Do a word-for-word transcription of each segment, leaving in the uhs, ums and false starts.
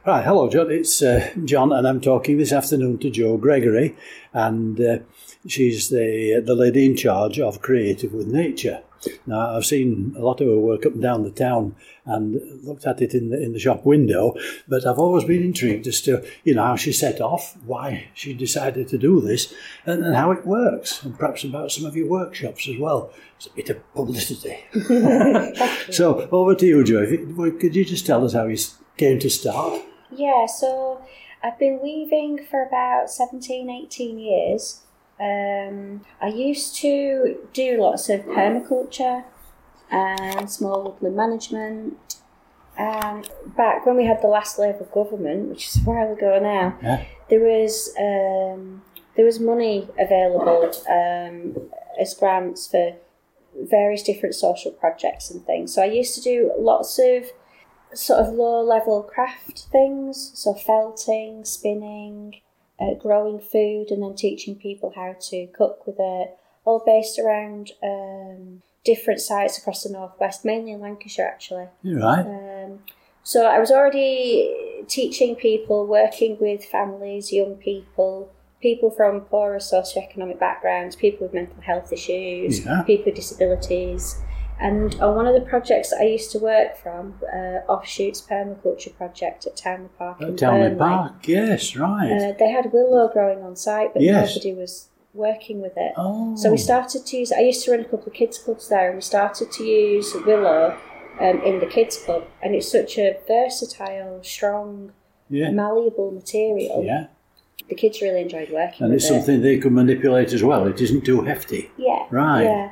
Right, hello John, it's uh, John and I'm talking this afternoon to Jo Gregory, and uh, she's the the lady in charge of Creative with Nature. Now I've seen a lot of her work up and down the town and looked at it in the in the shop window, but I've always been intrigued as to, you know, how she set off, why she decided to do this, and, and how it works, and perhaps about some of your workshops as well. It's a bit of publicity. So over to you, Jo. If you, could you just tell us how you came to start? Yeah, so I've been weaving for about seventeen, eighteen years. Um, I used to do lots of permaculture and small woodland management. And back when we had the last Labour government, which is a while ago now, yeah. there was um, there was money available um, as grants for various different social projects and things. So I used to do lots of sort of low-level craft things, so felting, spinning, uh, growing food, and then teaching people how to cook with it, all based around um, different sites across the northwest, mainly in Lancashire, actually. You're right. Um, so I was already teaching people, working with families, young people, people from poorer socioeconomic backgrounds, people with mental health issues, yeah. people with disabilities. And on one of the projects that I used to work from, uh, Offshoots Permaculture Project at Townley Park in At Townley Burnley, Park, yes, right. Uh, they had willow growing on site, but yes. nobody was working with it. Oh. So we started to use, I used to run a couple of kids clubs there, and we started to use willow um, in the kids club. And it's such a versatile, strong, yeah. malleable material. Yeah. The kids really enjoyed working and with it. And it's something they can manipulate as well. It isn't too hefty. Yeah. Right. Yeah.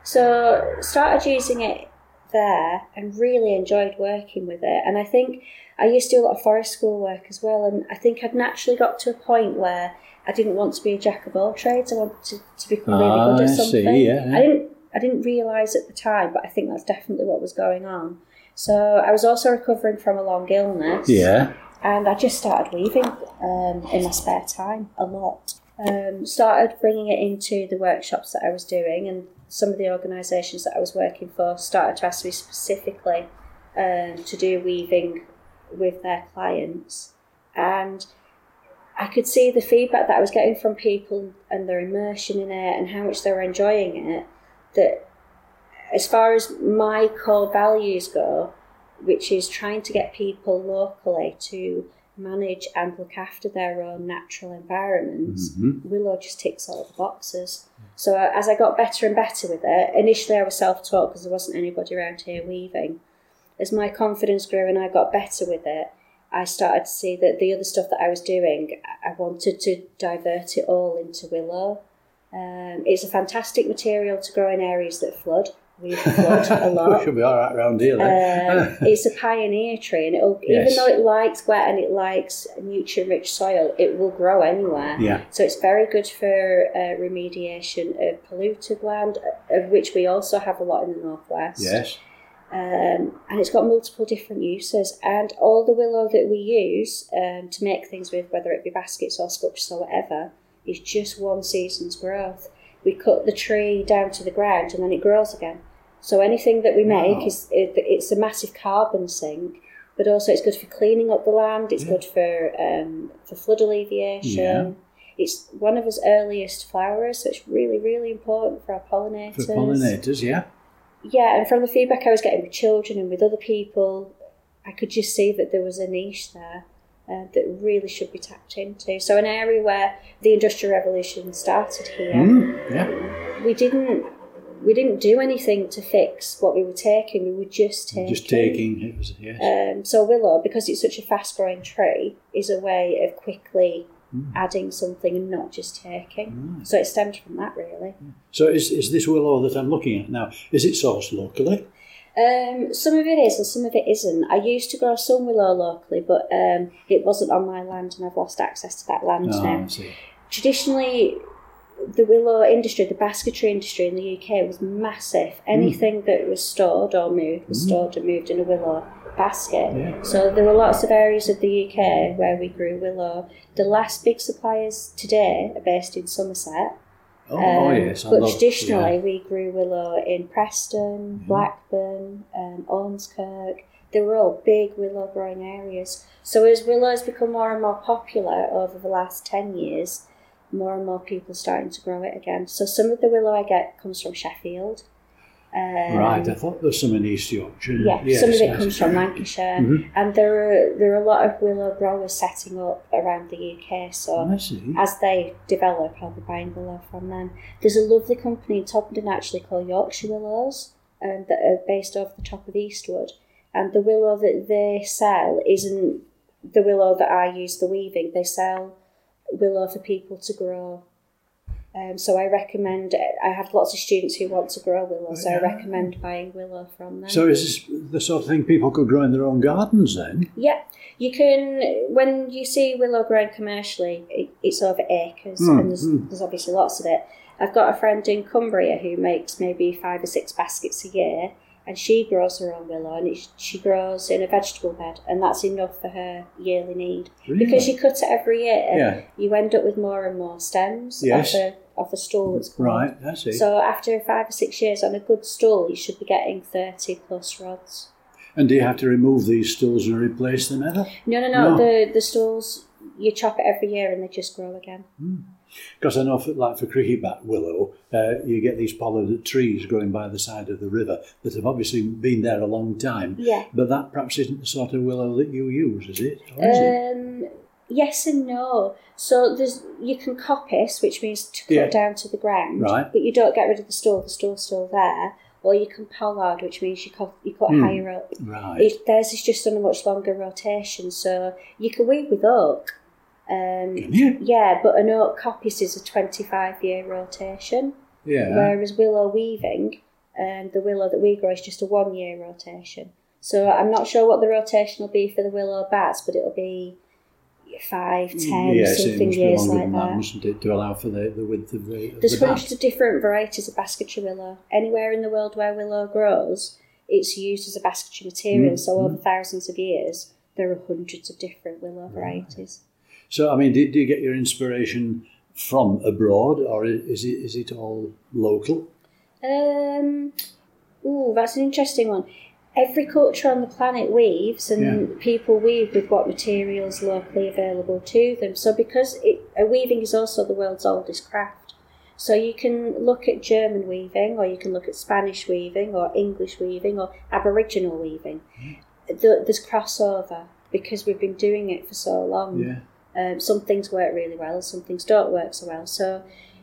So started using it there and really enjoyed working with it. And I think I used to do a lot of forest school work as well, and I think I'd naturally got to a point where I didn't want to be a jack of all trades. I wanted to, to become really ah, good at something. I see, yeah, yeah. I didn't I didn't realise at the time, but I think that's definitely what was going on. So I was also recovering from a long illness. Yeah. And I just started weaving um, in my spare time a lot. Um, started bringing it into the workshops that I was doing, and some of the organisations that I was working for started to ask me specifically um, to do weaving with their clients. And I could see the feedback that I was getting from people and their immersion in it and how much they were enjoying it, that as far as my core values go, which is trying to get people locally to manage and look after their own natural environments, mm-hmm. willow just ticks all the boxes. So as I got better and better with it, initially I was self-taught because there wasn't anybody around here weaving. As my confidence grew and I got better with it, I started to see that the other stuff that I was doing, I wanted to divert it all into willow. Um, it's a fantastic material to grow in areas that flood. We flood a lot. We should be all right around here then. Um, it's a pioneer tree, and it'll, yes. even though it likes wet and it likes nutrient-rich soil, it will grow anywhere. Yeah. So it's very good for uh, remediation of polluted land, of which we also have a lot in the northwest. Yes. Um, and it's got multiple different uses, and all the willow that we use um, to make things with, whether it be baskets or sculptures or whatever, is just one season's growth. We cut the tree down to the ground and then it grows again. So anything that we make, wow. is it, it's a massive carbon sink, but also it's good for cleaning up the land, it's yeah. good for um, for flood alleviation. Yeah. It's one of its earliest flowers, so it's really, really important for our pollinators. For pollinators, yeah. Yeah, and from the feedback I was getting with children and with other people, I could just see that there was a niche there uh, that really should be tapped into. So an area where the Industrial Revolution started here, mm, yeah. we didn't we didn't do anything to fix what we were taking. We were just taking. Just taking. It was yes. Um, so willow, because it's such a fast-growing tree, is a way of quickly mm. adding something and not just taking. Right. So it stems from that, really. So is is this willow that I'm looking at now, is it sourced locally? Um, some of it is and some of it isn't. I used to grow some willow locally, but um, it wasn't on my land and I've lost access to that land oh, now. I see. Traditionally, the willow industry, the basketry industry in the U K was massive. Anything mm. that was stored or moved was mm. stored and moved in a willow basket. Yeah. So there were lots of areas of the U K where we grew willow. The last big suppliers today are based in Somerset. Oh, um, oh yes. I but love, traditionally yeah. we grew willow in Preston, yeah. Blackburn, um, Ormskirk. they were all big willow growing areas. So as willows become more and more popular over the last ten years, more and more people are starting to grow it again. So some of the willow I get comes from Sheffield. Um, right, I thought there was some in East Yorkshire. Yeah, yes, some of it yes. comes from Lancashire, mm-hmm. and there are there are a lot of willow growers setting up around the U K. So I see. as they develop, I'll be buying willow from them. There's a lovely company in Topenden actually called Yorkshire Willows, um, that are based off the top of Eastwood, and the willow that they sell isn't the willow that I use for weaving. They sell willow for people to grow. Um, so I recommend, I have lots of students who want to grow willow, so I recommend buying willow from them. So is this the sort of thing people could grow in their own gardens then? Yeah, you can, when you see willow growing commercially, it, it's over acres, mm, and there's, mm. there's obviously lots of it. I've got a friend in Cumbria who makes maybe five or six baskets a year, and she grows her own willow, and it, she grows in a vegetable bed, and that's enough for her yearly need. Really? Because you cut it every year, yeah. you end up with more and more stems yes. off, a, off a stool, it's called. Right, I see. So after five or six years on a good stool, you should be getting thirty plus rods. And do you have to remove these stools and replace them ever? No, no, no, No. The, the stools, you chop it every year and they just grow again. Mm. Because I know, for, like for cricketbat willow, uh, you get these pollard trees growing by the side of the river that have obviously been there a long time. Yeah. But that perhaps isn't the sort of willow that you use, is it? Or is um, it? Yes and no. So there's you can coppice, which means to cut Yeah. down to the ground, Right. but you don't get rid of the stool. The stool's still there. Or you can pollard, which means you cut, you cut Hmm. higher up. Right. It, theirs is just on a much longer rotation, so you can weave with oak. Um, Can you? Yeah, but an oak coppice is a twenty-five year rotation, Yeah. whereas willow weaving, um, the willow that we grow is just a one year rotation. So I'm not sure what the rotation will be for the willow bats, but it'll be five, ten, yes, it something must be years longer like than that. that, mustn't it, to allow for the, the width of the of There's the hundreds bat. of different varieties of basketry willow. Anywhere in the world where willow grows, it's used as a basketry material. Mm, so mm. over thousands of years, there are hundreds of different willow varieties. So, I mean, do, do you get your inspiration from abroad, or is it is it all local? Um, ooh, that's an interesting one. Every culture on the planet weaves, and Yeah. people weave with what materials locally available to them. So because it, uh, weaving is also the world's oldest craft, so you can look at German weaving, or you can look at Spanish weaving, or English weaving, or Aboriginal weaving. Mm. The, there's crossover because we've been doing it for so long. Yeah. Um, some things work really well, some things don't work so well. So,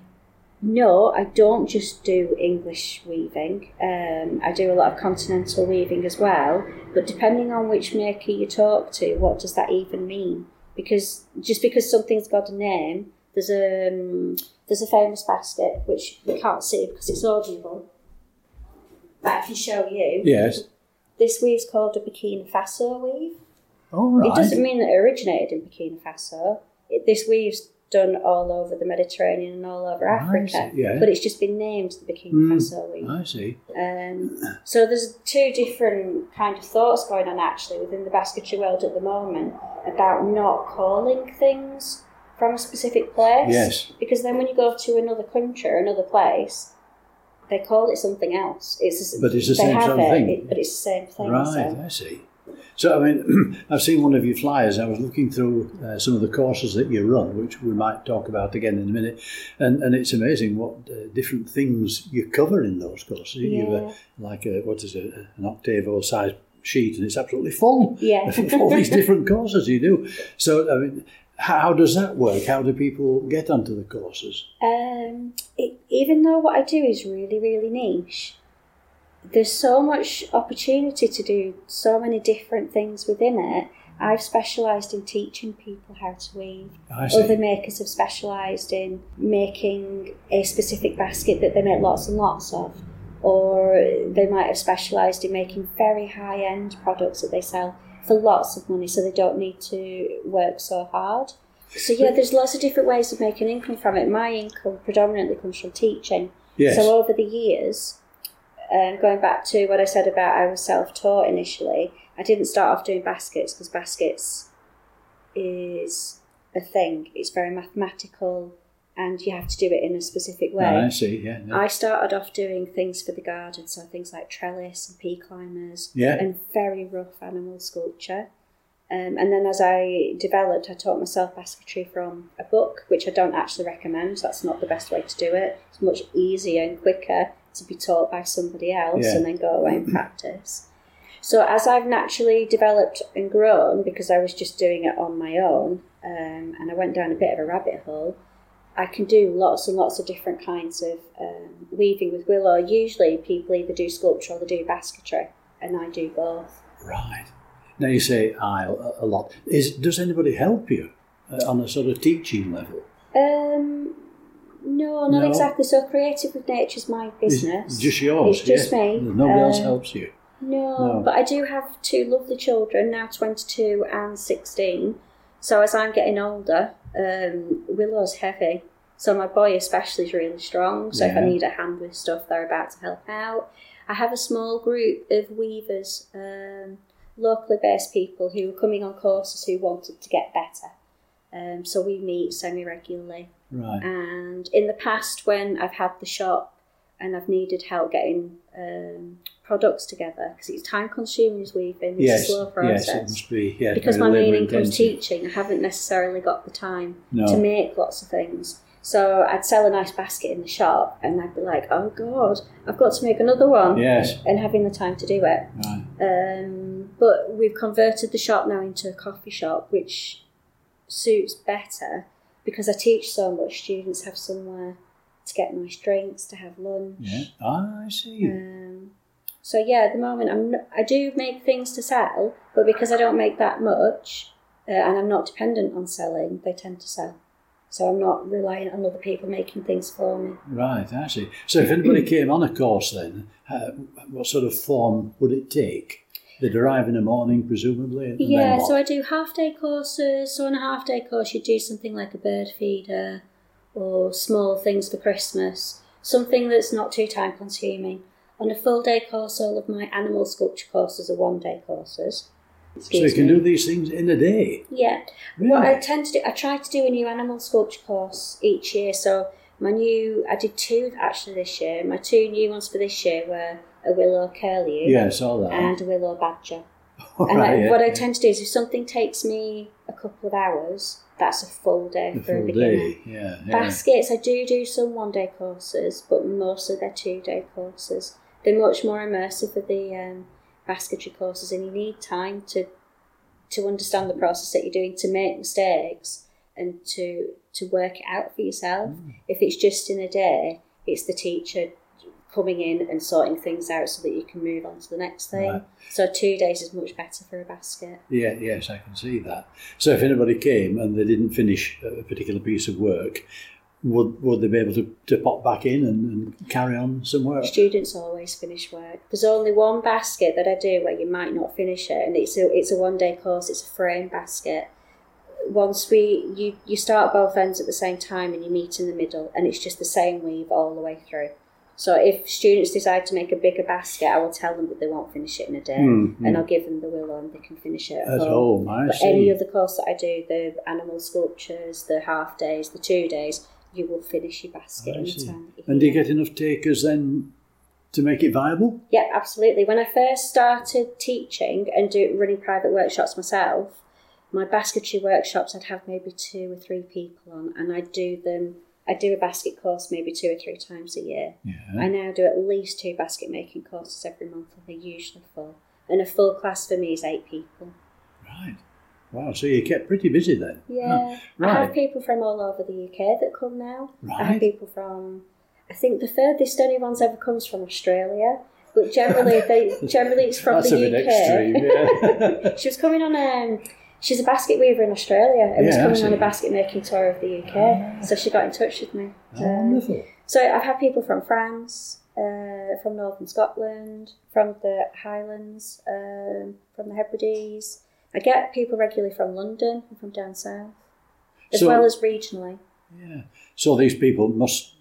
no, I don't just do English weaving. Um, I do a lot of continental weaving as well. But depending on which maker you talk to, what does that even mean? Because just because something's got a name, there's a um, there's a famous basket which we can't see because it's audible, but I can show you. Yes. This weave's called a Burkina Faso weave. All right. It doesn't mean that it originated in Burkina Faso. It, this weave's done all over the Mediterranean and all over Africa, see, yeah. but it's just been named the Burkina Mm, Faso weave. I see. Um, so there's two different kind of thoughts going on actually within the basketry world at the moment about not calling things from a specific place. Yes. Because then when you go to another country or another place, they call it something else. It's But it's the they same have sort of it, thing. it, but it's the same thing. Right, So. I see. So, I mean, I've seen one of your flyers. I was looking through uh, some of the courses that you run, which we might talk about again in a minute. And, and it's amazing what uh, different things you cover in those courses. You Yeah. have a, like a, what is it, an octavo-sized sheet, and it's absolutely full Yeah. of all these different courses you do. So, I mean, how does that work? How do people get onto the courses? Um, it, even though what I do is really, really niche, there's so much opportunity to do so many different things within it. I've specialised in teaching people how to weave. I see. Other makers have specialised in making a specific basket that they make lots and lots of. Or they might have specialised in making very high-end products that they sell for lots of money so they don't need to work so hard. So yeah, there's lots of different ways of making income from it. My income predominantly comes from teaching. Yes. So over the years, um, going back to what I said about I was self-taught initially, I didn't start off doing baskets because baskets is a thing. It's very mathematical. and you have to do it in a specific way. Oh, I see, yeah. yeah. I started off doing things for the garden, so things like trellis and pea climbers Yeah. and very rough animal sculpture. Um, and then as I developed, I taught myself basketry from a book, which I don't actually recommend. That's not the best way to do it. It's much easier and quicker to be taught by somebody else Yeah. and then go away and practice. So as I've naturally developed and grown, because I was just doing it on my own, um, and I went down a bit of a rabbit hole, I can do lots and lots of different kinds of um, weaving with willow. Usually people either do sculpture or they do basketry, and I do both. Right. Now you say I a a lot. Is Does anybody help you uh, on a sort of teaching level? Um, no, not No? exactly. So Creative with Nature is my business. It's just yours. It's just yeah. me. Nobody else Um, helps you. No, No. but I do have two lovely children, now twenty-two and sixteen. So as I'm getting older, um, Willow's heavy. So my boy especially is really strong. So if I Yeah. need a hand with stuff, they're about to help out. I have a small group of weavers, um, locally based people who were coming on courses who wanted to get better. Um, so we meet semi-regularly. Right. And in the past, when I've had the shop and I've needed help getting um, products together, because it's time consuming as weaving, it's Yes. a slow process. Yes, it must be. Yeah, Because very my main labour income's intensive. teaching, I haven't necessarily got the time No. to make lots of things. So I'd sell a nice basket in the shop and I'd be like, oh God, I've got to make another one. Yes. And having the time to do it. Right. Um, but we've converted the shop now into a coffee shop, which suits better because I teach so much. Students have somewhere to get nice drinks, to have lunch. Yeah. Ah, I see. Um, so yeah, at the moment I'm not, I do make things to sell, but because I don't make that much uh, and I'm not dependent on selling, they tend to sell. So I'm not reliant on other people making things for me. Right, I see. So if anybody came on a course then, uh, what sort of form would it take? They'd arrive in the morning, presumably? And Yeah, then what? so I do half-day courses. So on a half-day course, you do something like a bird feeder or small things for Christmas, something that's not too time-consuming. On a full-day course, all of my animal sculpture courses are one-day courses. So you can do these things in a day? Yeah. Really? What I tend to do, I try to do a new animal sculpture course each year. So my new, I did two actually this year. My two new ones for this year were a willow curlew Yeah, I saw that. and a willow badger. All And I, right, yeah. what I tend to do is if something takes me a couple of hours, that's a full day The for a full beginner. day, yeah. yeah. Baskets, I do do some one-day courses, but mostly they're two-day courses. They're much more immersive for the um, basketry courses, and you need time to to understand the process that you're doing, to make mistakes, and to to work it out for yourself. Mm. If it's just in a day, it's the teacher coming in and sorting things out so that you can move on to the next thing. Right. So two days is much better for a basket. Yeah, yes, I can see that. So if anybody came and they didn't finish a particular piece of work, would would they be able to, to pop back in and, and carry on some work? Students always finish work. There's only one basket that I do where you might not finish it, and it's a it's a one day course. It's a frame basket. Once we you you start both ends at the same time and you meet in the middle, and it's just the same weave all the way through. So if students decide to make a bigger basket, I will tell them that they won't finish it in a day, Mm, and mm. I'll give them the willow and they can finish it at, At home. home, I But see. any other course that I do, the animal sculptures, the half days, the two days, you will finish your basket I in the see. time that you're And do you here. get enough takers then to make it viable? Yeah, absolutely. When I first started teaching and do, running private workshops myself, my basketry workshops, I'd have maybe two or three people on, and I'd do them. I do a basket course maybe two or three times a year. Yeah. I now do at least two basket making courses every month, and they're usually full. And a full class for me is eight people. Right. Wow, so you kept pretty busy then. Yeah. Oh, I have right. people from all over the U K that come now. I have Right. people from, I think the furthest anyone's ever comes from Australia, but generally they generally it's from That's the a bit U K. extreme, yeah. She was coming on um she's a basket weaver in Australia and was Yeah, I coming on see. a basket making tour of the U K. So she got in touch with me. Oh, Um, wonderful. so I've had people from France, uh, from Northern Scotland, from the Highlands, um, from the Hebrides. I get people regularly from London and from down south, as So- well as regionally. Yeah. So these people must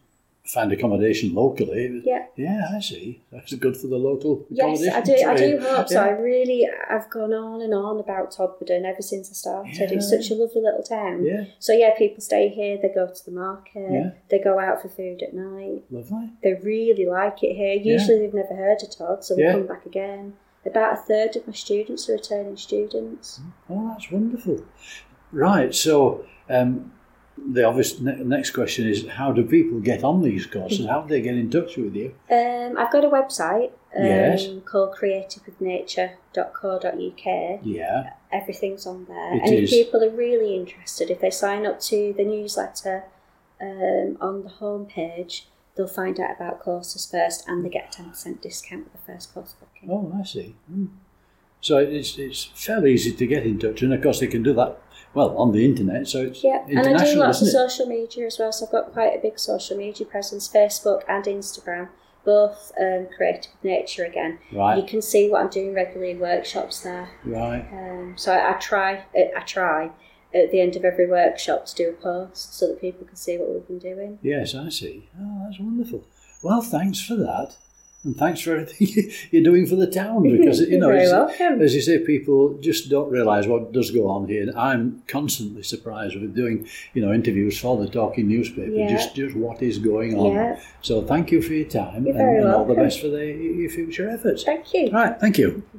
find accommodation locally. Yeah. Yeah, I see. That's good for the local Yes, accommodation I do. I do trade. hope so. Yeah. I really, I've gone on and on about Todmorden ever since I started. Yeah. It's such a lovely little town. Yeah, So yeah, people stay here. They go to the market. Yeah. They go out for food at night. lovely. They really like it here. Usually they've never heard of Todd, so they Yeah. come back again. About a third of my students are returning students. Oh, that's wonderful. Right, so um, the obvious ne- next question is, how do people get on these courses? How do they get in touch with you? Um, I've got a website um, Yes. called creative with nature dot co dot uk. Yeah, Everything's on there. It and is. if people are really interested, if they sign up to the newsletter um, on the homepage, they'll find out about courses first and they get a ten percent discount with the first course booking. oh, I see. Hmm. So it's it's fairly easy to get in touch, and of course they can do that, well, on the internet, so it's Yeah, and I do international, lots of isn't it? social media as well, so I've got quite a big social media presence, Facebook and Instagram, both um, Creative with Nature again. You Right, can see what I'm doing regularly in workshops there. right. Um, so I, I try, I try at the end of every workshop to do a post so that people can see what we've been doing. Yes, I see. Oh, that's wonderful. Well, thanks for that. And thanks for everything you're doing for the town, because, you know, You're very as, welcome. as you say, people just don't realise what does go on here. And I'm constantly surprised with doing, you know, interviews for the Talking Newspaper, Yeah. just, just what is going on. Yeah. So thank you for your time, You're and, very and all the welcome. best for the, your future efforts. Thank you. Right, thank you.